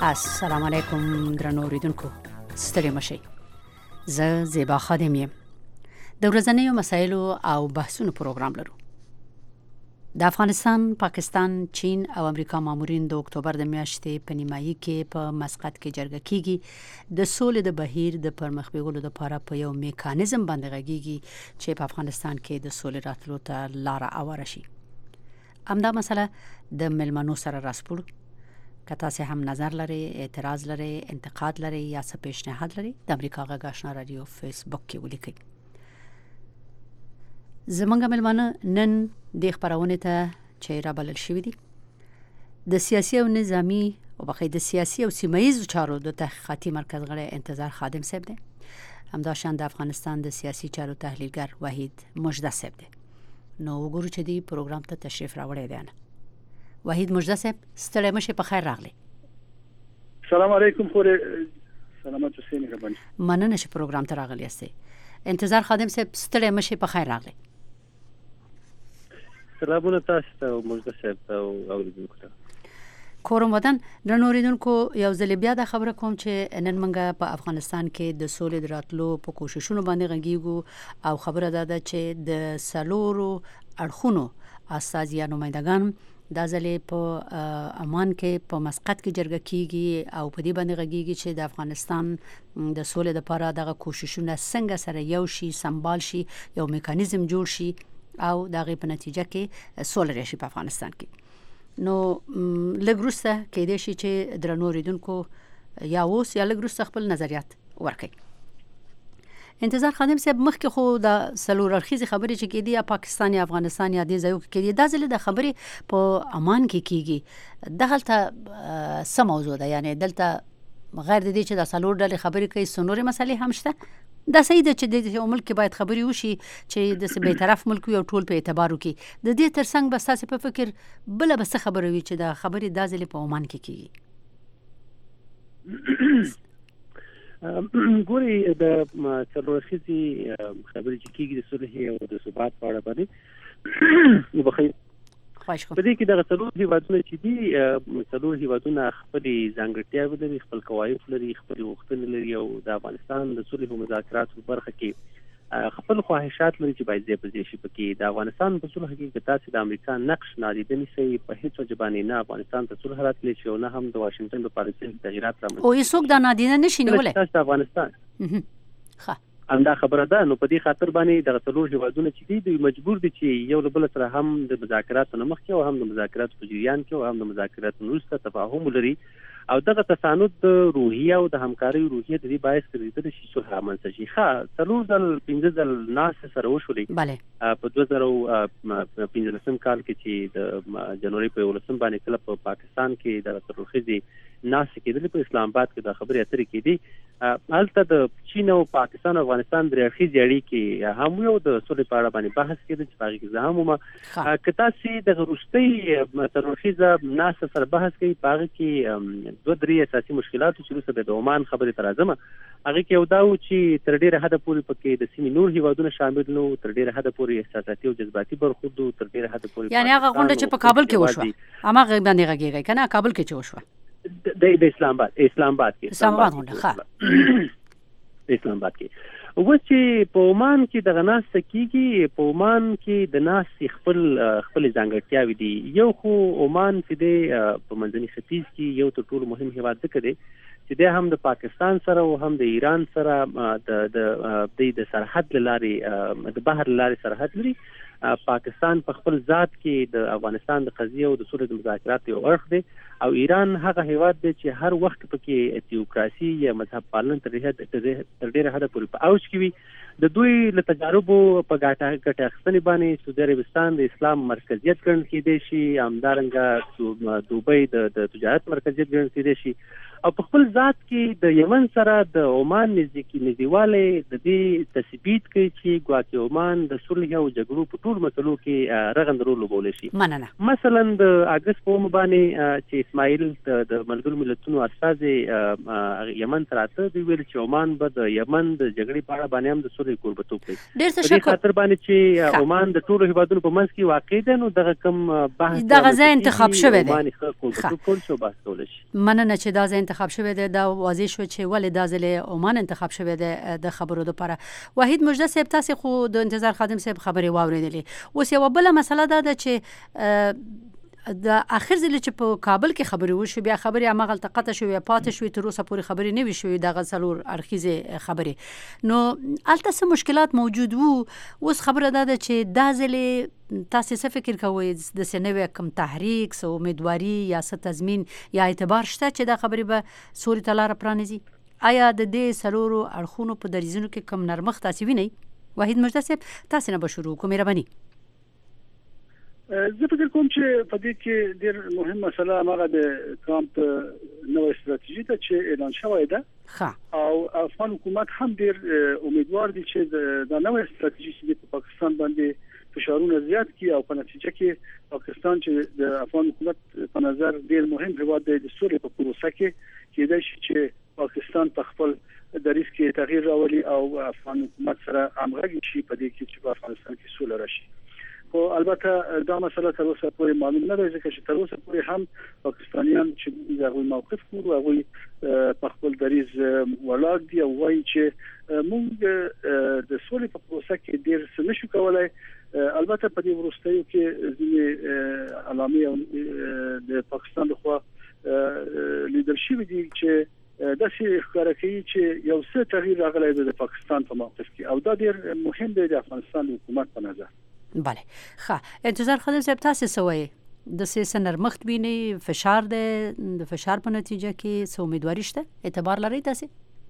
السلام علیکم درنو اوریدونکو، ستړي مشئ. زه زیبا خادم یم. د ورځنیو مسایلو او بحثونو پروګرام لرو. د افغانستان، پاکستان، چین او امریکا مامورین د اکتوبر د میاشتې په نیمایي کې په مسقط کې جرګه کیږي د سولې د بهیر د پرمخ بیولو لپاره په یو میکانیزم باندې غږیږي چې په افغانستان کې د سولې راتلو ته لار هواره شي. همدا مسله د ملمنو سره راسپړو. که تاسو هم نظر لري، اعتراض لري، انتقاد لري یا څه پیشنهاد لري، د امریکا غږ آشنا رادیو فیسبوک کې ولیکئ. زمونږ ملمانه نن د خبرونه ته چې را بلل شوی دي د سیاسي او نظامی او بقیه د سیاسي او سیمایي چارو د تحقیقاتي مرکز غړی انتظار خادم صاحب دی. همداشان د افغانستان د سیاسي چارو تحلیلګر وحید مجده صاحب دی. نو وګورو چې دی پروګرام ته تشریف راوړی دی. وحید مجده صاحب، ستړي مشه، په خیر راغلی. سلام علیکم. سلامات اوسئ. مهرباني. مننه چې پروګرام ته راغلی یاستئ. انتظار خادم صاحب، ستړي مشه، په خیر راغلی. سلامونه تاسو ته مجده صاحب او اوریدونکو ته. کورم ودان درنو اوریدونکو، یو ځل بیا د خبره کوم چې نن موږ په افغانستان کې د سولې د راتلو په کوششونو باندې غږیږو او خبره ده چې د سلورو اړخونو استازي یا نمائندگان دا ځلې په امان کې په مسقط کې جرګه کیږي او په دې باندې غږیږي چې د افغانستان د سولې لپاره دغه کوششونه څنګه سره یو شي، سمبال شي، یو میکانیزم جوړ شي او دغه په نتیجه کې سولې راشي په افغانستان کې. نو لګروسته کې دې شي چې درنو اوریدونکو یا اوس یا لګروسته خپل نظریات ورکړي. انتظار خادم صاحب، مخکې خو د سلور اړخیزې خبرې چې کېدي یا پاکستان یا افغانستان یا دې ځایو کې کېدي، دا ځلې د خبرې په امان کې کېږي. دغلته څه موضوع ده؟ یعنی دلته غیر د دې چې د سلور ډلې خبرې کوي، څو مسلې هم شته؟ دا صحیح ده چې د یو ملک باید خبرې وشي چې د بې طرف ملک یو ټول په اعتبار وکړي. د دې ترڅنګ بس تاسو په فکر بل بس خبره وي چې د خبرې دا ځلې په امان کې کېږي. ګوري د څلورخیزي خبرې چې کېږي د صلح او د ثبات په اړه باندې بخیر په دې کې د څلور هیوادونو چې دي، څلور هیوادونه خپل ځانګړتیاوې لري، خپل قواعد لري، خپل غوښتنې لري او د افغانستان د صلح او مذاکراتو په برخه کې خپل خواهشات لري چې باید ځای په ځای شي. پکې د افغانستان په صلح کې تاسو د امریکا نقش نادیده نیسئ، په هیڅ وجه باندې نه افغانستان ته صلح راتلی شي او نه هم د واشنگټن په پالیسۍ تغییرات رامنځته او هیڅوک دا نادیده نشي نیولی. تاسو د افغانستان همدا خبره ده. نو په دې خاطر باندې د څلور هیوادونو چې دي مجبور دي چې یو له بل سره هم د مذاکراتو نه مخکې او هم د مذاکراتو په جریان کې او هم د مذاکراتو وروسته تفاهم ولري او دغه تساند د روحیه او د همکارۍ روحیه د دې باعث کېدلی شي صلح رامنځته شي. څلور ځل 15 ځل ناستې سره وشولې په 2015 کال کې چې د جنوري په 11 باندې کله په پاکستان کې د څلورخیزي ناستې کېدلې، په اسلام آباد کې د خبرې اترې کېدې. هلته د چین او پاکستان او افغانستان درې اړخیزې اړیکې هم یو د سولې په اړه باندې بحث کېده چې په هغې کې زه هم وم. که تاسې دغه وروستۍ څلورخیزه ناسته سره بحث کوي، په هغې کې 2-3 اساسي مشکلات چې وروسته د عمان خبرې ته راځم. هغې کې یو دا و چې تر ډېره حده پورې پکې د سیمې نور هیوادونه شامل نو، تر ډېره حده پورې احساساتي او جذباتي برخورد و، تر ډېره حده پورې یعنې هغه غونډه چې په کابل کې وشوه هماغه باندې غږېږئ که نه؟ کابل کې چې وشوه د اسلام آباد کې اسلام آباد کې و چې په عمان کې دغه ناسته کېږي. په عمان کې د ناستې خپل ځانګړتیاوې دي. یو خو عمان چې دی په منځني ختیځ کې یو تر ټولو مهم هیواد ځکه دی چې دی هم د پاکستان سره او هم د ایران سره د سرحد له لارې د بحر له لارې سرحد لري. پاکستان په خپل ذات کې د افغانستان د قضیې او د سولې د مذاکراتو یو اړخ دی او ایران هغه هیواد دی چې هر وخت پکې تیوکراسي یا مذهب پالن تر ډېره حده پورې په اوج کې وي. د دوی له تجاربو په ګټه اخیستنې باندې سعودي عربستان د اسلام مرکزیت ګڼل کېدی شي، همدارنګه دوبۍ د تجارت مرکزیت ګڼل کېدی شي او په خپل ذات کې د یمن سره د عمان نږدېوالی د دې تثبیت کوي چې ګواکې عمان د صلح او جګړو په ټولو مسلو کې رغنده رول لوبولی شي. مثلا د اګست په اومه باندې چې اسماعیل د ملګرو ملتونو استازی یمن ته راته، دوی ویل چې عمان به د یمن د جګړې په اړه باندې هم د سره کوربتوب کوي. ډېر څه په دې خاطر باندې چې عمان د ټولو هیوادونو په منځ کې واقع دی، نو دغه کوم بحث دغه ځای انتخاب شوی دی. عمان ښه کوربتوب کول شو بحث کول شي. مننه چې دا ځای انتخاب شوی دی. دا واضح شو چې ولې دا ځل عمان انتخاب شوی دی د خبرو لپاره. وحید مجده صاحب، تاسو خو د انتظار خادم صاحب خبرې واورېدلې. اوس یو بل مسله ده چې د اخر ځل چې په کابل کې خبرې وشو، بیا خبرې همغلته قطع شوې، پاتې شوې، تر اوسه پورې خبرې نه وي شوې، دغه څلور اړخیزې خبرې. نو هلته څه مشکلات موجود وو. اوس خبره ده چې دا ځل تاسو څه فکر کوئ، د څه نوی کوم تحریک، څه امیدواري یا څه تضمین یا اعتبار شته چې دا خبرې به سولې ته لاره پرانیزي؟ آیا د دې څلورو اړخونو په دریځونو کې کوم نرمښت تاسو وینئ؟ وحید مجده صاحب، تاسو نه به شروع کوم، مهرباني. زه فکر کوم چې په دې کې ډېر مهم مسله هغه د ټرامپ نوې ستراتیژي ده چې اعلان شوې ده، او افغان حکومت هم ډېر امیدوار دي چې دا نوې ستراتیژي چې په پاکستان باندې فشارونه زیات کړي، او په نتیجه کې پاکستان چې د افغان حکومت په نظر ډېر مهم هیواد دی، د سولې په پروسه کې کېدای شي چې پاکستان په خپل دریځ کې تغییر راولي او افغان حکومت سره همغږي شي په دې کې چې په افغانستان کې سوله راشي. خو البته دا مسله تر اوسه پورې معلوم نه ده، ځکه چې تر اوسه پورې هم پاکستانیان چې دغه موقف کوي هغه په خپل دریځ ولاړ دي او وایي چې موږ د سولې په پروسه کې ډېر څه نشو کولای. البته په دې وروستیو کې ځینې علامې د پاکستان لخوا لیدرشپ دي چې د سې ښکارا کوي چې یو څه تغییر راغلی دی د پاکستان په موقف کې، او دا ډېر مهم دی د افغانستان حکومت په نظر. بله ښه، انتظار خادم صاحب، تاسو څه وایي؟ د سیاسي نرمښت ویني، فشار دی، د فشار په نتیجه کې څه امیدواري شته، اعتبار لري تاسو؟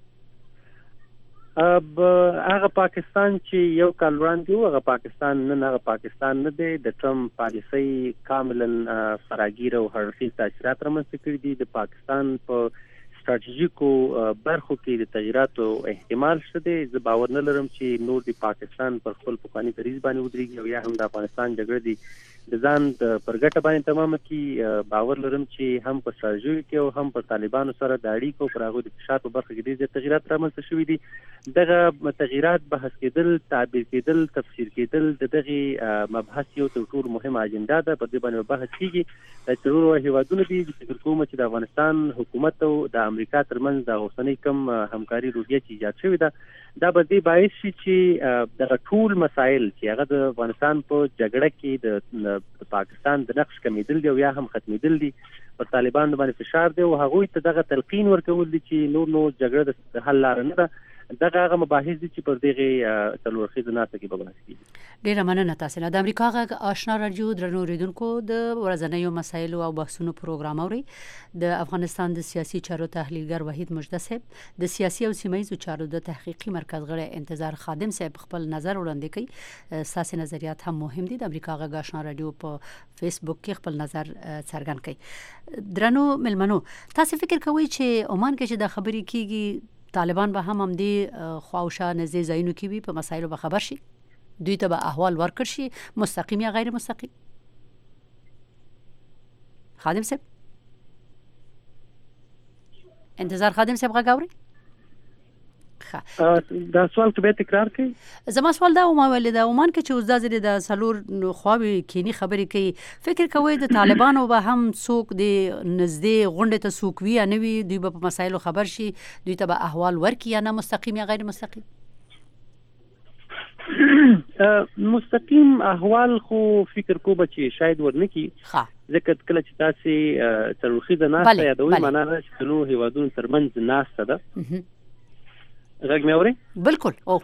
هغه پاکستان چې یو کال وړاندې و، هغه پاکستان نن هغه پاکستان نه دی. د ټرمپ پالیسي کاملا فراگیر او هرڅه تاثیرات رامنځته کړي دي. د پاکستان په ستراتیژیکو برخو کې د تغییراتو احتمال شته دی. زه باور نه لرم چې نور د پاکستان پر خپل پخواني دریځ باندې ودرېږي او یا هم د افغانستان جګړه دی د ځان د پرګټه باندې تمامه کې. باور لرم چې هم په ستراتیژي کې او هم په طالبانو سره د اړیکو پر هغه د فشار په برخه کې ډېر تغییرات رامنځته شوي دي. دغه تغییرات بحث کېدل، تعبیر کېدل، تفسیر کېدل د دغه مبحث یو تر ټولو مهمه اجنډا ده. په دې باندې بحث کېږي. د څلورو هیوادونو دي فکر کوم چې د افغانستان حکومت او د امریکا ترمنځ د اوسنۍ کم همکاري روحیه چې ایجاد شوې ده، دا به دې باعث شي چې دغه ټول مسایل چې هغه د افغانستان په جګړه کې د پاکستان د نقش کمیدل دي او یا هم ختمیدل دي، پر طالبانو باندې فشار دی او هغوی ته دغه تلقین ورکول دي چې نور جګړه د حل لار نه ده. دغه هغه مباحث دي چې پر دغه څلور خیزه ناسته کې به بحث کیږي. ډیره مننه تاسو نه. د امریکا غږ آشنا رادیو درنو اوریدونکو، د ورځنیو مسایلو او بحثونو پروګرام اوري. د افغانستان د سیاسي چارو تحلیلګر وحید مجده صاحب، د سیاسي او سیمایي چارو د تحقیقي مرکز غړی انتظار خادم صاحب خپل نظر وړاندې کوي. ساسي نظریات هم مهم دي. د امریکا غږ آشنا رادیو په فیسبوک کې خپل نظر څرګند کړي. درنو ملمنو، تاسو فکر کوئ چې عمان کې چې د خبرې کیږي طالبان به هم دې خواوشا نږدې ځایونو کې وي، په مسایلو به خبر شي، دوی ته به احوال ورکړ شي، مستقیم یا غیر مستقیم؟ خادم صاحب، انتظار خادم صاحب غږ اوري؟ دا سوال ته به تکرار کړئ. زما سوال دا و ولې د عمان کې چې اوس د سلور خواوي کینی خبرې کوي، فکر کوي د طالبانو به هم څوک د نږدې غونډه ته څوک وي یا نه وي، دوی به په مسایلو خبر شي، دوی ته به احوال ورکړي یا نه، مستقیم یا غیر مستقیم؟ مستقیم احوال خو فکر کوم چې شاید ورنکي، ځکه کله چې تاسو تاریخي د ناسته یادوي، معنا دا چې نو هیوادونو ترمنځ ناسته ده. غږ مې اوري؟ بالکل. او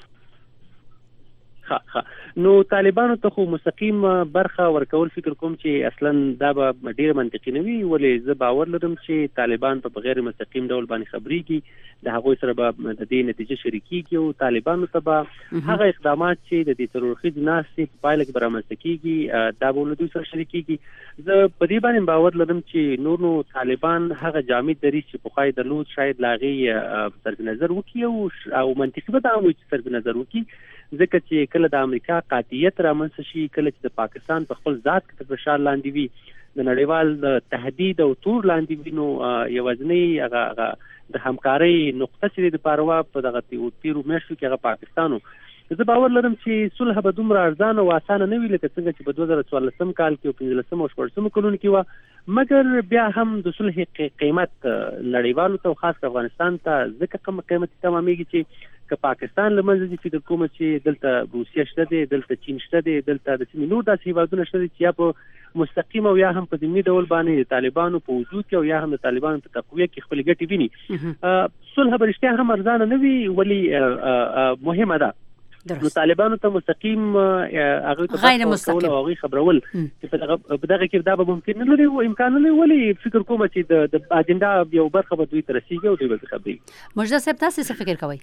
نو طالبانو ته خو مستقیم برخه ورکول فکر کوم چې اصلا دا به ډیر منطقي نه وي، ولې زه باور لرم چې طالبان په غیر مستقیم ډول باندې خبريږي، د هغوی سره به د دې نتیجه شریکيږي او طالبانو ته به هغه اقدامات چې د دې تروریستي ناسې په پایله کې برامنځته کیږي دا به له دوی سره شریکيږي. زه په دې باندې باور لرم چې نو طالبان هغه جامد دریځ چې په خای درلود شاید لاغي صرف نظر وکړي او منطقي به دا وي چې صرف نظر وکړي، ځکه چې کله د امریکا قاطعیت رامنځته شي، کله چې د پاکستان په خپل ذات کې فشار لاندې وي، د نړیوال تهدید او تور لاندې وي، نو یوازینی هغه د همکارۍ نقطه چې د پاروا په دغه تیرو میاشتو کې هغه پاکستانو زه باور لرم چې صلح به دومره ارزانه او اسانه نه وي لکه څنګه چې په 2014 کال کې او 15 او 14 کلونو کې و، مګر بیا هم د صلح قیمت نړیوالو ته او خاص افغانستان ته ځکه قیمتي تمامېږي چې که پاکستان له منځه ځي، فکر کوم چې دلته روسیه شته دی، دلته چین شته دی، دلته د سیمې نور داسې هیوادونه شته دي چې یا په مستقیم او یا هم په ضمني ډول باندې د طالبانو په وجود کې او یا هم د طالبانو په تقویه کې خپل ګټې ویني. صلح به رښتیا هم ارزانه نه وي، ولې مهمه ده نو طالبانو ته مستقیم هغه ته غیر مستقیم او هغه خبرول چې په دغه کې دا به ممکن نه لري او امکان نه لري، ولې فکر کوم چې د اجنډا یو برخه به دوی ته رسیږي او دوی به خبري. مجدد صاحب تاسو څه فکر کوئ؟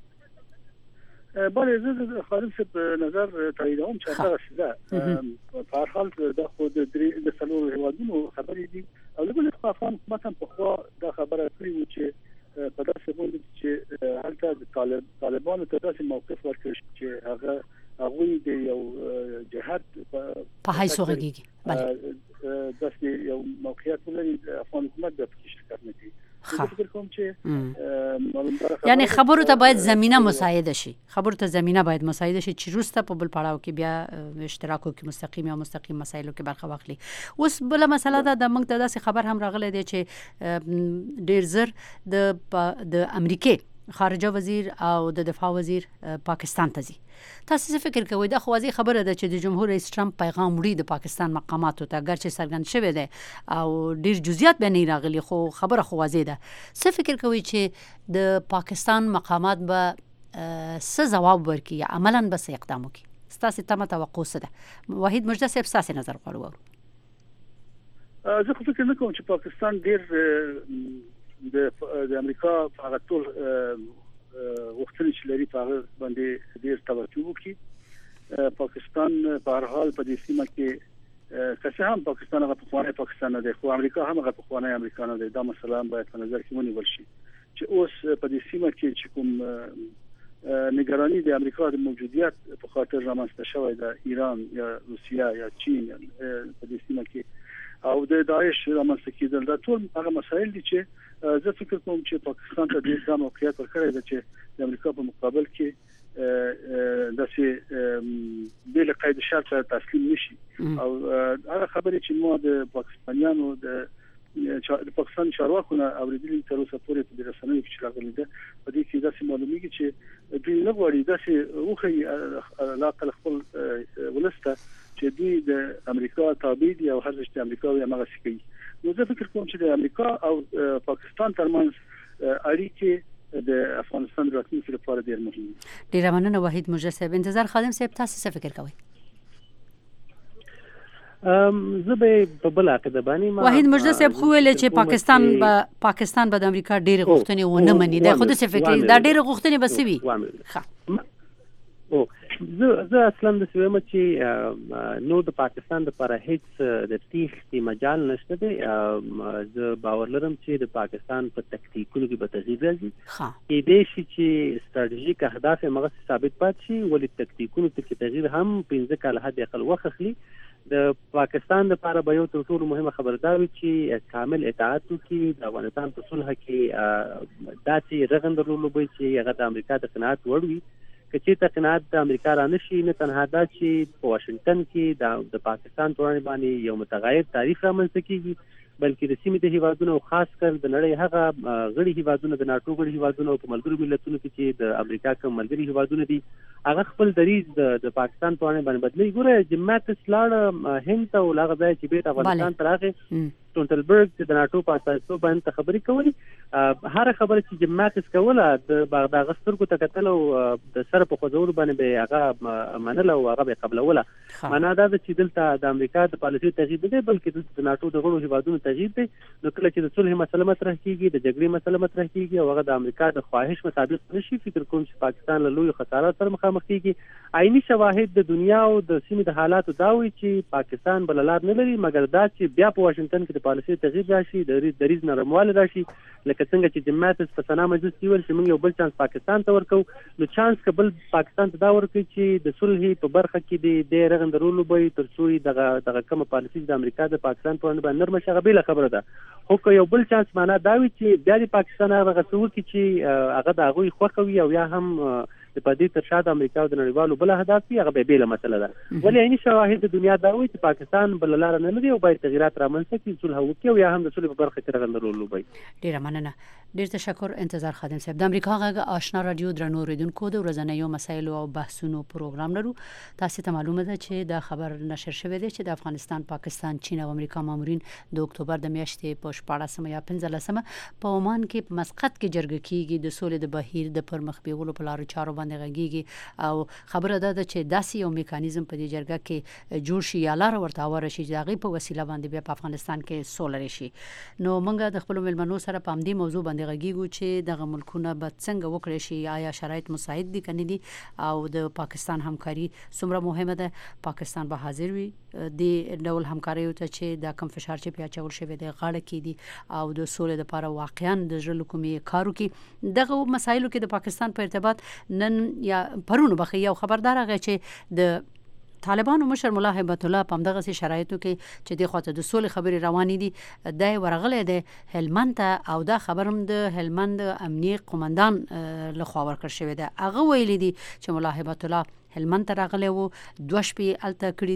بله زه خالد صاحب نظر تاییدوم چې هغه څه په هر حال د خود د څلورو هیوادونو خبرې دي او لکه افغان حکومت هم په خوا دا خبره کړې وه چې په داسې باندې چې هلته د طالبانو ته داسې موقف ورکړي چې هغوی د یو جهاد په حیث وغږیږي، داسې یو موقعیت ولري افغان حکومت د پکې شرکت نه کوي. فکر کوم چې یعنی خبرو ته باید زمينه مساعده شي، خبرو ته زمينه باید مساعده شي چې روسته په بل پړاو کې بیا اشتراکو کې مستقیم یا مستقیم مسایلو کې برخه واخلي. اوس بل مسله ده د موږ ته داسې خبر هم راغلی دی چې ډیر زر د امریکای خارجه وزیر او د دفاع وزیر پاکستان ته ځي. تاسو څه فکر کوئ؟ دا خو واضح خبره ده چې د جمهور رئیس ټرمپ پیغام وړي د پاکستان مقاماتو ته، ګرچې څرګند شوی دی او ډیر جزئیات به نه راغلي، خو خبره خو واضح ده. څه فکر کوئ چې د پاکستان مقامات به څه ځواب ورکړي یا عملاً به څه اقدام وکړي؟ ستاسو تمه توقع څه ده؟ وحید مجدد صاحب ستاسو نظر غواړو. زه خو فکر نه کوم چې پاکستان ډیر د امریکا په هغه ټول وختونه چې لري په هغه باندې ډیر توجه وکړي. پاکستان په هر حال په دې سیمه کې که هم پاکستان هغه پخوانی پاکستان نه دی، خو امریکا هم هغه پخوانی امریکا نه دی. دا مسله باید په نظر کې ونیول شي چې اوس په دې سیمه کې چې کوم نگرانی د امریکا د موجودیت په خاطر رامنځته شوی د ایران یا روسیه یا چین په دې سیمه کې او د داعش رامنځته کېدل، دا ټول هغه مسایل دي چې زه فکر کوم چې پاکستان ته ډیر ځم موقعیت ورکړی دی چې د امریکا په مقابل کې داسې بل قید شرط تسلیم نشي. او هغه خبرې چې مو د پاکستانیانو د پاکستان چارواکو نه اوریدلي تر اوسه پورې په رسنیو کې راغلي ده، په دې کې داسې معلومیږي چې دوی نه غواړي داسې اوخی علاقه خپل ولسته چې دوی د امریکا تابع دي او هر څه چې امریکا یې هغه کوي. نو زه فکر کوم چې د امریکا او پاکستان ترمنځ اړیکې د افغانستان راتلونکي لپاره ډېر مهم دي. ډېر مننه وحید مجدد صاحب. انتظار خادم صاحب تاسو څه فکر کوئ؟ زه به په بل عقیده باندې وحید مجدد صاحب خو ویل چې پاکستان به د امریکا ډېر غوښتنې ونه مني. دا خود څه فکر دا ډېر غوښتنې بسوي؟ زه اصلا د سویم چې نو د پاکستان لپاره هیڅ د تیښتې مجال نشته دی. زه باور لرم چې د پاکستان په تکتیکونو کې به تغییر راځي. کېدای شي چې ستراتیژیک اهداف یې هغسې ثابت پاتې شي، ولې تکتیکونو کې تغییر هم 15 کاله حد اقل وخت اخلي. د پاکستان لپاره به یو تر ټولو مهمه خبره دا وي چې کامل اطاعت وکړي د افغانستان په صلح کې، داسې رغند درلودل چې هغه د امریکا د قناعت وړ وي. که چېرته قناعت د امریکا را نشي، نه تنها دا چې په واشنګټن کې د پاکستان په وړاندې باندې یو متغیر تعریف رامنځته کېږي، بلکې د سیمې د هیوادونو او خاص کر د نړۍ هغه غړي هیوادونه د ناټو غړي هیوادونه او په ملګرو ملتونو کې چې د امریکا کوم ملګري هیوادونه دي هغه خپل دریځ د پاکستان په وړاندې باندې بدلوي. ګوره جیم ماټس لاړ هند ته او هغه ځای چې بیرته افغانستان ته راغی، ټونټلبرګ چې د ناټو په اساسو باندې خبرې کولې، هر خبره چې جیم ماټس کوله د دغه سترګو ته کتل او د سره په خوځولو باندې به هغه منله او هغه به قبلوله. معنا دا ده چې دلته د امریکا د پالیسۍ تغییر دی، بلکې د ناټو د غړو هیوادونو تغییر دی. نو کله چې د صلح مسله مطرح کیږي، د جګړې مسله مطرح کیږي او هغه د امریکا د خواهش مطابق نشي، فکر کوم چې پاکستان له لوی خسارات سره مخامخ کیږي. عیني شواهد د دنیا او د سیمې د حالاتو دا وایي چې پاکستان بل لار نه لري مګر دا چې بیا په واشنګټن کې د پالیسۍ تغییر راشي، د دریځ نرموالی راشي. لکه څنګه چې جیم ماټس په سنا مجلس کې ویل چې موږ یو بل چانس پاکستان ته ورکو، نو چانس که بل پاکستان ته دا ورکړي چې د صلح په برخه کې د رغندرولو به تر څو دغه کومه پالیسي د امریکا د پاکستان په وړاندې باندې نرمه شي، هغه بله خبره ده. خو که یو بل چانس معنا دا وي چې بیا د پاکستان هغه څه وکړي چې هغه د هغوی خوښه وي او یا هم په دې تر شا د امریکا او د نړیوالو بل اهداف دي هغه به بیله مسله ده ولې عیني شواهد د دنیا دا وایي چې پاکستان بل لار نه لري او باید تغیرات رامنځته کړي صلح وکړي او یا هم د صلح په برخه کې رغنده رول وبای. ډیره مننه. ډیر تشکر انتظار خادم صاحب. د امریکا غږ آشنا رادیو درنو اوریدونکو د ورځنیو مسایلو او بحثونو پروګرام لرو. تاسو ته معلومه ده چې د خبر نشر شوی دی چې د افغانستان، پاکستان، چین او امریکا مامورین د اکتوبر د میاشتې په 14 یا 15 په عمان کې په مسقط کې جرګه کیږي د سولې د بهیر د پرمخ بیولو په لارو چارو باندې غږیږي او خبره ده چې داسې یو میکانیزم په دې جرګه کې جوړ شي یا لار ورته ورشي چې هغه په وسیله باندې بیا په افغانستان کې سولې شي. نو موږ د خپل ملمنو سره په دې موضوع باندې غږیږو چې دغه ملکونه به څنګه وکړي شي، آیا شرایط مساعد دي کني دي او د پاکستان همکاري څومره مهمه ده، پاکستان به حاضر وي د ډول همکاري ته چې دا کم فشار چې بیا چول شوی دی غاړه کې دي او د سولې لپاره واقعا د ژوند کومي کارو کې دغه مسایلو کې د پاکستان په ارتباط نن یا پرونو بخي یو خبردار غي چې د طالبانو مشر مولا هیبت الله په دغه شرایطو کې چې د خاطر د سولې خبري روانې دي د ورغله د هلمند او دا خبرم د هلمند امنیي قومندان لخوا ورکړ شوی دی. هغه ویلي دي چې مولا هیبت الله هلمند راغله وو دوه شپې الته کړی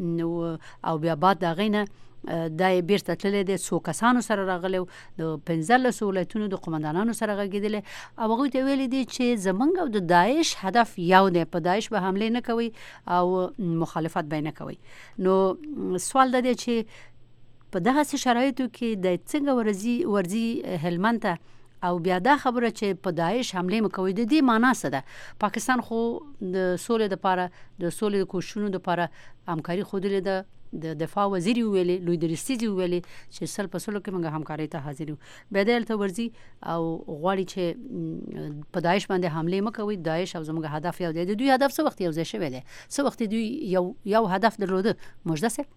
دي او بیا بعد دا غینه د بیرته تللې د څو کسانو سره راغلي د 15 ولایتونو د قومندانانو سره غږیدل او هغه ته ویل دي چې زمونږ او د داعش هدف یو دی، په داعش به حمله نه کوي او مخالفت به نه کوي. نو سوال د دې چې په دغه شرایطو کې د څنګه ورزي هلمند او بیا دا خبره چې په داعش حمله مکوي د دې معنی څه ده؟ پاکستان خو د سولې لپاره د سولې کوششونو لپاره همکاري خوده ده. د دفاع وزیر ویلي لوی درستي ویلي چې سل په سلو کې موږ همکاري ته حاضر یو. بدل ته ورزي او غواړي چې په داعش باندې حمله مکوي. داعش او زموږ هدف یو دی. د دوی هدف څه وخت یو ځای شوی دی؟ څه وخت دوی یو هدف درلوده؟ مجده سره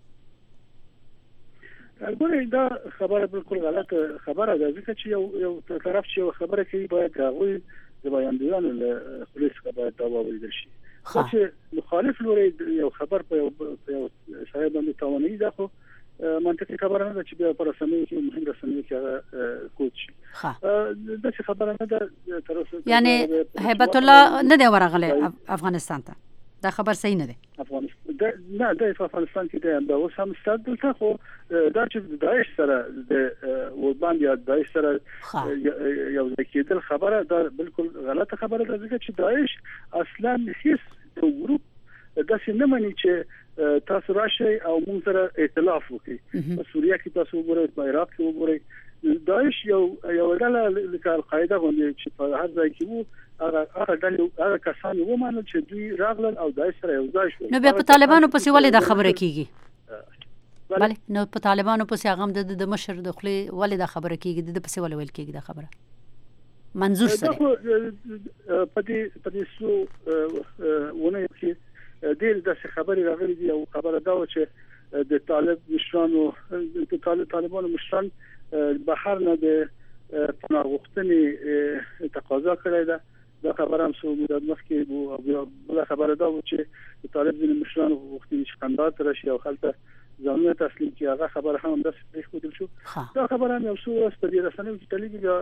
البته دا خبره بالکل غلط خبره ده ځکه چې یو طرف چې خبره کوي باید هغه د بیانیانو له پولیس باید دا وویل شي. چې مخالف لوري یو خبر په یو شای باندې توانایي ده خو منطقي خبره نه ده چې بیا پر رسنیو کې مهم رسنیو کې کوچ دا څه خبره نه ده تر اوسه. یعنی هیبت الله نه دی ورغله افغانستان ته، دا خبر صحیح نه ده. افغانستان نه د افغانستان کې د اوس هم ستاسو ته خو دا چې داعش سره د وربان یا داعش سره یو ځکه خبره دا بالکل غلطه خبره ده ځکه چې داعش اصلا هیڅ ګروپ داسې نه مانی چې تاسو راشي او موږ سره ائتلاف وکړي. په سوریه کې تاسو وګورئ، په عراق کې وګورئ، داعش یو ډله لکه القاعده غوندي چې په هر ځای کې وو هغه ډلې هغه کسان ومنل چې دوی راغلل او داعش سره یو ځای شول. نو بیا په طالبانو پسې ولې دا خبره کیږي؟ بله نو په طالبانو پسې هغه د مشر د خلی ولې دا خبره کیږي؟ د پسې ولې ویل کیږي دا خبره؟ منظور سره په دې سو ونه کې د خبرې راغلي دی او خبره دا و چې د طالب مشرانو د طالبانو مشران بهر نه د پناه غوښتنې تقاضا کړې ده. دا خبره هم سو مدت مخکې وو. بل خبره دا و چې طالب د مشرانو غوښتنې چې قندهار ته راشي او خلک ځانونه تسلیم کړي. هغه خبره هم د صحیح خودل شو. دا خبره هم یو څو ورځې په دې رسنیو کې تللی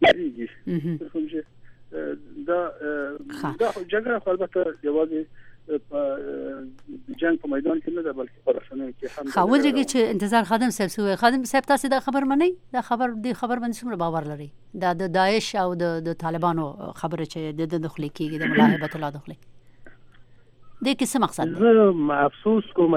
دی. دا جګړه خو البته یوازې جنگ په میدان کې نه ده بلکې په رسنیو کې هم. خو ولرګي چې انتظار خادم صاحب سوې خادم صاحب تاسو دا خبر منئ؟ دا خبر باندې څومره باور لري؟ دا د داعش او د طالبانو خبره چې د دخل کېږي د ملاحبت الله دخل د کیسه مقصد دی؟ زه افسوس کوم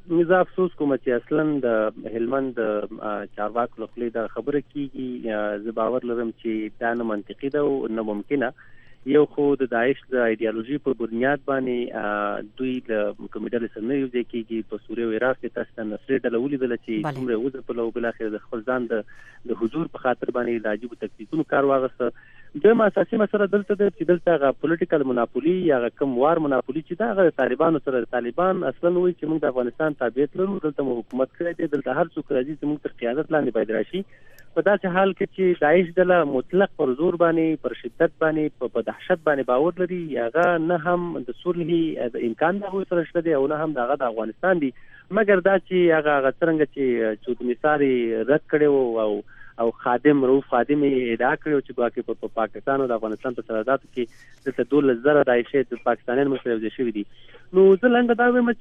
چې اصلا د هلمند چارواکو له خوا دا خبره کیږي. زه باور لرم چې دا نه منطقي ده او نه ممکنه. یو خو د داعش د ایدئولوژي په بنیاد باندې دوی د کمیډل سره یو ځای کېږي. په سوریه او عراق کې تاسو ته نصرې ډله ولیدل چې څومره وځ په لو بل اخر د خپل ځان د حضور په خاطر باندې د عجیب تکتیکونو کار واغسته. د اساسي مسله دلته د چې دلته غو پولیټیکل موناپولي یا کوم وار موناپولي چې دا د طالبانو سره طالبان اصلا وایي چې موږ د افغانستان تابعیت لرو، دلته مو حکومت کړی دی، دلته هر څوک راځي چې موږ تر قیادت لاندې باید راشي. په داسې حال کې چې داعش ډله مطلق پر زور باندې پر شدت باندې په دهشت باندې باور لري، هغه نه هم د صلح امکان د سره شته دی او نه هم د افغانستان دی. مګر دا چې هغه څنګه چې مثال رد کړي او او خادم رؤوف خادم ادعا کړو چې ګواکې په پاکستان او د افغانستان په سرحداتو کې د 12,000 داعشي د پاکستانیانو متوجه شوي دي. نو زه لنډه دا وایم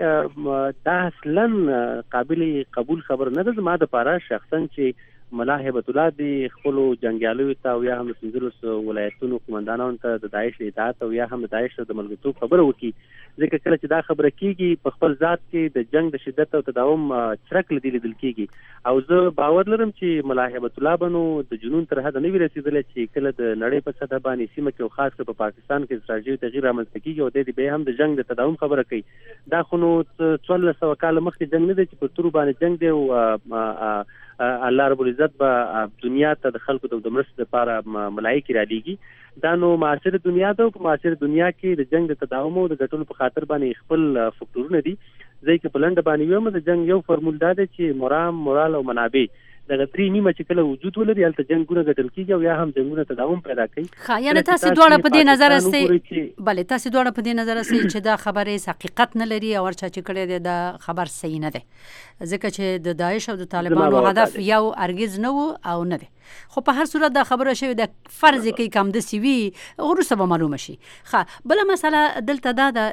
چې دا اصلا قابل قبول خبر نه ده زما دپاره شخصا چې ملا هیبت الله د خپلو جنګیالیو ته او یا هم د 15 ولایتونو قومندانانو ته د داعش اطاعت او یا هم د داعش د ملګرتوب خبره وکړي، ځکه کله چې دا خبره کیږي په خپل ذات کې د جنگ د شدت او تداوم چرک لیدل کیږي. او زه باور لرم چې ملا هیبت الله بنو د جنون تر حد نه وی رسیدلی چې کله د نړۍ په سطح باندې سیمه کې او خاص کر په پاکستان کې استراتیژي تغییر رامنځته کیږي او د دې به هم د جنگ د تداوم خبره کوي. دا خو نو 1400 کال مخکې جنگ نه دی چې په تور باندې جنگ دی او الله رب العزت به دنیا ته د خلکو د مرستې لپاره ملایکې را لیږي. دا نو معاصره دنیا ده او په معاصره دنیا کې د جنگ د تداوم او د ګټلو په خاطر باندې خپل فکټورونه دي. ځکه په لنډه باندې ویم د جنگ یو فرمول دا دی چې مورال او منابع د غتري نیمه چې کله وجود ولري هلته جنگونه ګټل کیږي او یا هم جنگونه تداوم پیدا کوي. ښه، یعنی تاسو دواړه په دې نظر استئ بله تاسو دواړه په دې نظر استئ چې دا خبره حقیقت نه لري او ورچا چې کړی دی دا خبر صحیح نه دی، ځکه چې د داعش او د طالبانو هدف یو ارګز نه و او نه دی. خو په هر صورت دا خبره شوی د فرض کې کم د سی وی وروسته به معلومه شي. ښه، بله مسله دلته دا ده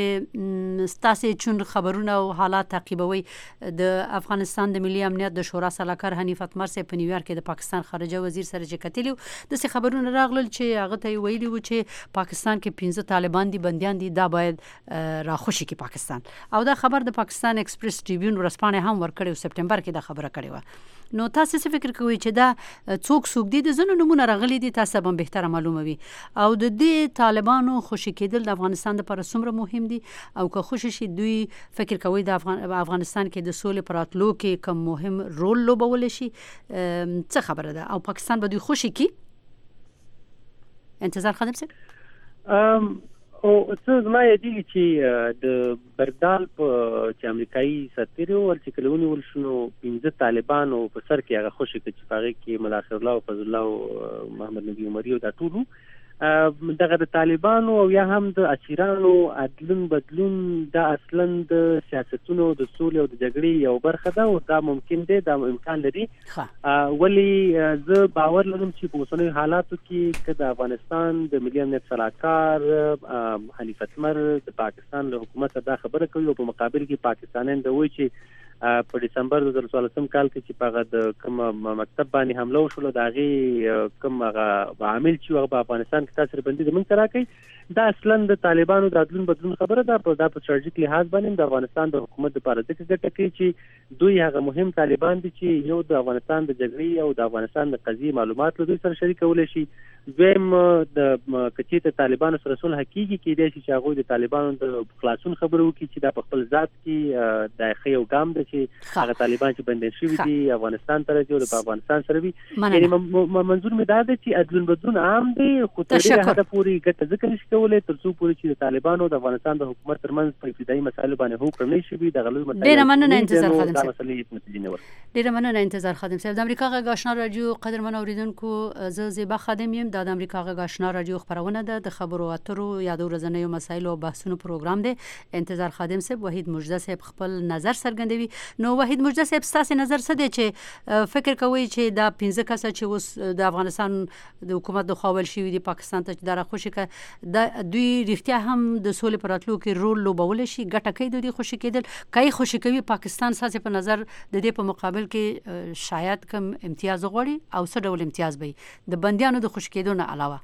چې ستاسو چون خبرونه او حالات تعقیبوي د افغانستان د ملي امنیت د شورا سلاکار حنیف اتمر صاحب په نیویارک کې د پاکستان خارجه وزیر سره چې کتلی د څه خبرونه راغلل چې هغه ته ویلي و چې پاکستان کې 15 طالبان دي بنديان دي دا باید راخوشي کې پاکستان، او دا خبر د پاکستان ایکسپریس ټریبیون ورسپانه هم ورکړی سپټمبر کې دا خبره کړې و. نو تاسو څه فکر کوئ چې دا څوک دي د زنو نمونه راغلي دي تاسو به بهتره معلومه وي او د دې طالبانو خوشی کېدل د افغانستان لپاره څومره مهم دي او که خوشی شي دوی فکر کوي د افغانستان کې د سولې پراتلو کې کوم مهم رول لوبول شي څه خبره ده او پاکستان به دوی خوشی کی انتظار خادم سره او څه زما یادېږي چې د بردال په چې امریکایي سفیر و چې کله ونیول شو نو 15 طالبانو په سر کې هغه خوشي کړي چې په هغې کې ملا خیرالله او فضل الله او محمد نبي عمري او دا ټول دغه د طالبانو او یا هم د اسیرانو عدلون بدلون دا اصلا د سیاستونو د سولې او د جګړې یو برخه ده او دا ممکن دی، دا امکان لري. ولی زه باور لرم چې په اوسنیو حالاتو کې که د افغانستان د ملي امنیت سلاکار حنیف اتمر د پاکستان له حکومت دا خبره کوي او په مقابل کې پاکستانیان دا وایي چې په دسمبر 2014 کال کې چې په د کوم مکتب باندې حمله وشول د هغې کوم هغه عامل چې هغه په افغانستان کې تاثیر بندي د موږ سره کوي دا اصلا د طالبانو د عدلون بدلون خبره ده. په استراتیژیک لحاظ باندې د افغانستان د حکومت لپاره د ګټه کوي چې دوی هغه مهم طالبان دي چې یو د افغانستان د جګړې او د افغانستان د قضیې معلومات له دوی سره شریکولی شي، دویم د کچې ته طالبانو سره صلح کیږي کېدای شي چې هغوی د طالبانو د خلاصون خبره وکړي چې دا په خپل ذات کې د ښه یو ګام ده چې هغه طالبان چې بندي شوي دي افغانستان ته راځي او د افغانستان سره وي. یعنې منظور مې دا ده چې عدلون بدلون عام دی خو تر ډېره حده پورې ګټه ځکه نشي کولی تر څو پورې چې د طالبانو د افغانستان د حکومت ترمنځ په ابتدایي مسایلو باندې هوکړه نه شي دغه لوی مسایل ډېره مننه انتظار خادم صاحب. ډېره مننه انتظار خادم صاحب. د امریکا غږ آشنا رادیو قدرمن اوریدونکو زه زیبا خادم یم. د امریکا غږ آشنا رادیو خبرونه ده د خبرو اترو یا د ورځنیو مسایلو او بحثونو پروګرام دی. انتظار خادم صاحب وحید مجده صاحب خپل نظر څرګندوي. نو وحید مجده صاحب ستاسو نظر څه دی چې فکر کوئ چې دا 15 کسه چې اوس د افغانستان د حکومت د خاول شوي دي پاکستان ته چې دا راخوشي که دوی رښتیا هم د سولې په راتلو کې رول لوبولی شي ګټه کوي د دوی خوشي کېدل که یې خوشي کوي پاکستان ستاسې په نظر د دې په مقابل کې شاید کم امتیاز غواړي او څه ډول امتیاز به وي د بندیانو د خوشي کېدو نه علاوه؟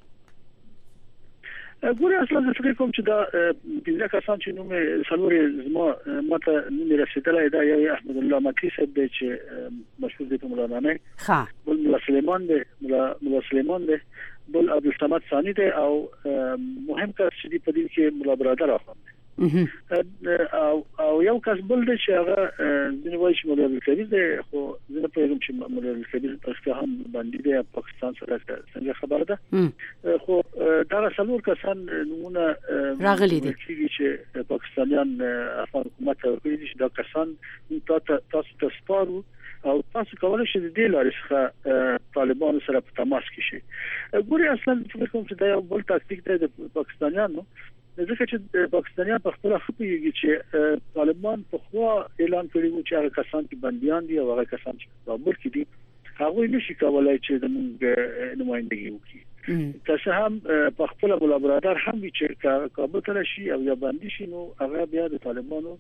ګورې اصلا زه فکر کوم چې دا 15 کسان چې نوم څلور زما ماته نوم رسېدلی دا یو احمد الله مکی صاحب دی چې مشهور دی په مولانامه، بل ملا سلیمان دی ملا سلیمان دی، بل عبدالصمد ثانی دی او مهم کس چې دی په دې کې ملا برادر اخوند دی او یو کس بل دی چې هغه ځینې وایي چې مولا عبدالکبیر دی خو زه نه پوهېږم چې مولا عبدالکبیر په رښتیا هم بندي دی پاکستان سره څنګه خبره ده خو دغه څلور کسان نومونه راغلي دي چې پاکستانیان افغان حکومت ته ورکړي دي چې دا کسان تاسو ته سپارو او تاسو کولای شئ د دې لارې څخه طالبانو سره په تماس کې شئ. ګورې اصلا فکر کوم چې دا یو بل تاکتیک دی د پاکستانیانو ځکه چې پاکستانیان په خپل خپلېږي چې طالبان په خوا اعلان کړی و چې هغه کسان چې بنديان دي او هغه کسان چې په کابل کې دي هغه نشي کولای چې د نمائندګي وکړي که څه هم په خپل ملابرادار هم وی چې کابل ته شي او یا باندې شي نو هغه بیا د طالبانو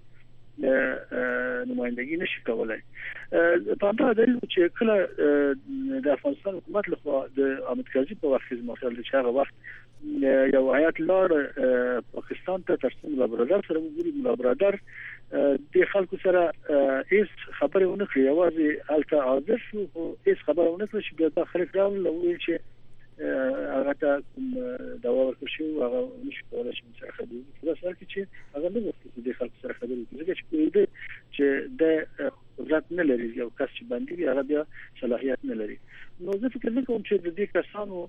نمائندګي نشي کولای. په دا دلیل چې کله د افغانستان حکومت لخوا د احمد کاظم په وخت کې مسل چې هغه وخت یو هیئت لار پاکستان ته ترڅنګ ملابرادار سره وګوري ملابرادار د خلکو سره هیڅ خبره ونه کړی یوازې حالت حاضر شو هیڅ خبره ونه کړی چې بیا خلک راول او چې هغه ته دا ورکړ شو هغه نشي کولای چې سره خبرې وکړي دا سره چې هغه نه وکړي د خلکو سره خبرې وکړي چې د قدرت نه لري یو کس چې باندې هغه بیا صلاحیت نه لري. نو زه فکر نه کوم چې د دې کسانو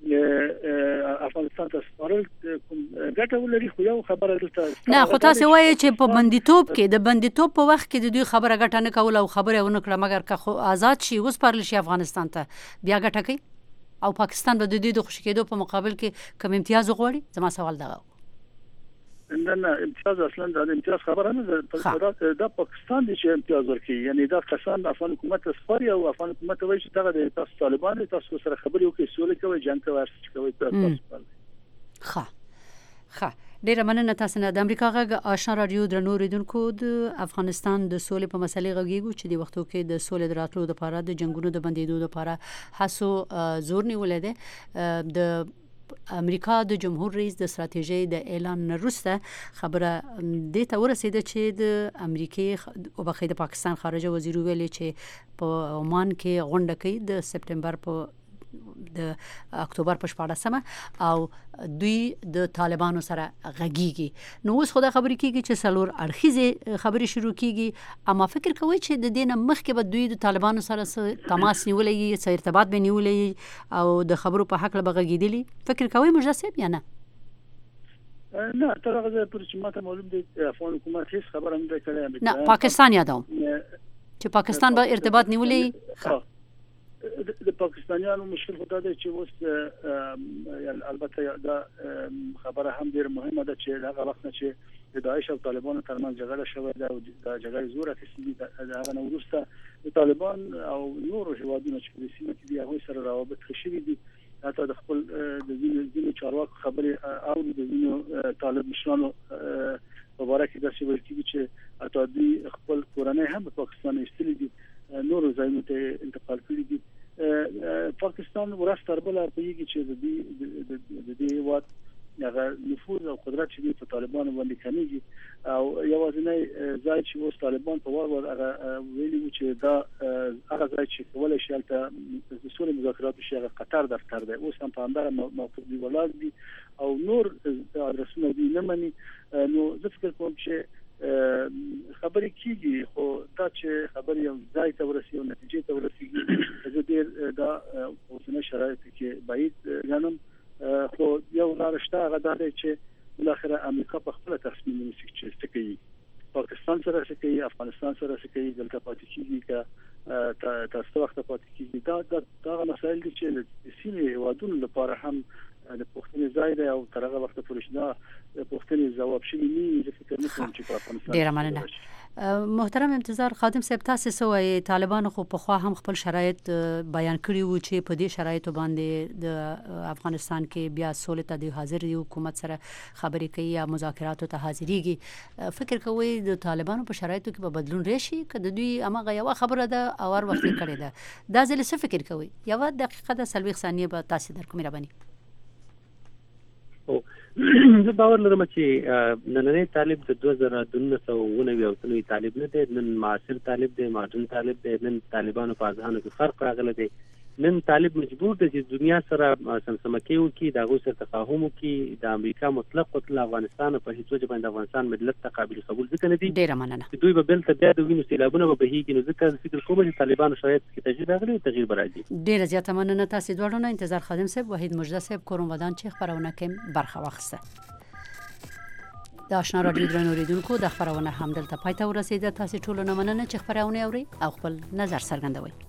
افغانستان ته سپارل کوم ګټه ولري خو یو خبره دلته نه خو تاسو وایي چې په بندیتوب کې د بندیتوب په وخت کې د دوی خبره ګټه نه کول او خبره ونه کړه مګر که خو آزاد شي وسپارل شي افغانستان ته بیا ګټه کوي او پاکستان به د دې د خوشی کېدو په مقابل کې کوم امتیاز وغواړي زما سوال دغه نه امتیاز اصلا د امتیاز خبره نه ده د پاکستان د امتیاز ورکړي یعنی دا کسان افغان حکومت سپاري او افغان حکومت وایي چې دغه د تاسو طالبان تاسو سره خبرې وکړي سولې کوي جنگ کوي ارڅ کوي تاسو ښه ډیره مننه تاسو نه د امریکا غږ آشنا رادیو درنو ریدونکو د افغانستان د سولې په مسلې غږیږو چې د وختو کې د سولې دراتلو لپاره د جنگونو د بندیدو لپاره هڅو زور نیولې ده. د امریکا د جمهور رئیس د استراتیژي د اعلان وروسته خبره د ته ورسېده چې د امریکای او بخې د پاکستان خارجه وزیر ویلي چې په عمان کې غونډه کوي د سپټمبر په د اکتوبر په 14مه او دوی د طالبانو سره غږیږي. نو اوس خو دا خبرې کیږي چې څلور اړخیزه خبرې شروع کیږي اما فکر کوي چې د دینه مخکې به دوی د طالبانو سره تماس نیولې څه ارتباط به نیولې او د خبرو په حق له بغږیدلی فکر کوي مجسم یا نه؟ نه تر هغه پر چې ماته معلوم دی افغان حکومت هیڅ خبره نه کړې نه پاکستان یادوم چې پاکستان به ارتباط نیولې د پاکستانیانو مشکل خدای دی چې اوس البته دا خبره هم ډیر مهمه ده چې هغه وخت چې د داعش او طالبانو ترمنځ جګړه شوه دا جګړه زور اخیستې ده هغه نو وروسته د طالبان او نورو هیوادونو چې په سیمه کې دي هغه سره روابط خشي دي حتی د خپل د ځینو چارواکو خبرې او د ځینو طالب مشرانو مبارک داسې ویل کیږي چې حتی دوی خپل کورنۍ هم په پاکستان ایستلي دي نورو ځایونو ته انتقال کړي دي. پاکستان ورستر بل پیږي چې د دې هیواد هغه نفوذ او قدرت چې په طالبانو باندې کمیږي او یوازینی ځای چې اوس طالبان په وار هغه ویلي چې دا هغه ځای چې کولای شي د سولې مذاکرات شي هغه قطر دفتر دی اوس هم په همدغه موقف دی ولاړ دي او نور ادرسونه دي نه مني. نو زه فکر کوم چې خبرې کیږي خو دا چې خبرې یو ځای ته ورسي او نتیجې ته ورسي زه ډیر دا اوسنۍ شرایط کې باید غنم خو یو لارښته هغه دا دی چې بالاخره امریکا په خپل تصمیم نیسي چې څه کوي پاکستان سره څه کوي افغانستان سره څه کوي دلته پاتې کیږي که تاسو وخت پاتې کیږي دا مسایل دي چې د سیمې هیوادونو لپاره هم د پښتني ځای دی او تر هغه وخت پورې دا پښتني جواب شي نه فکر نه کوم چې په افغانستان ډیر مننه محترم انتظار خادم صاحب تاسو سوې طالبان خو په خوا هم خپل شرایط بیان کړی وو چې په دې شرایطو باندې د افغانستان کې بیا سولې ته د حاضر دی حکومت سره خبرې کوي یا مذاکراتو ته حاضرېږي فکر کوي د طالبانو په شرایطو کې به بدلون راشي که د دوی امغه یو خبره ده او ور وخت کړی ده دا ځل څه فکر کوي یو دقیقه د 30 ثانیه به تاسو درکوم ربانی زه باور لرم چې نننی طالب د 2019 او تنوي طالب نه دی نن معاصر طالب دی ماډرن طالب دی نن طالبانو په ځانو کې فرق راغلی دی نن طالب مجبور دی چې دنیا سره سمسمکي وکړي د هغوی سره تفاهم وکړي د امریکا مطلق قتل افغانستان په هیڅ وجه باندې افغانستان ملت ته قابل قبول ځکه نه دي ډیره مننه دوی به بل ته بیا د وینو سیلابونه به بهیږي نو ځکه فکر کوم چې طالبانو شرایط کې تغییر راغلی تغییر به راځي ډیره زیاته مننه تاسو دواړو نه انتظار خادم صاحب وحید مجده صاحب کوم ودان چې خبرونه کې برخه واخیسته د آشنا رادیو درنو اوریدونکو د خبرونه هم دلته پای ته ورسیده تاسو ټول نه مننه چې خبرونه اوري او خپل نظر څرګندوي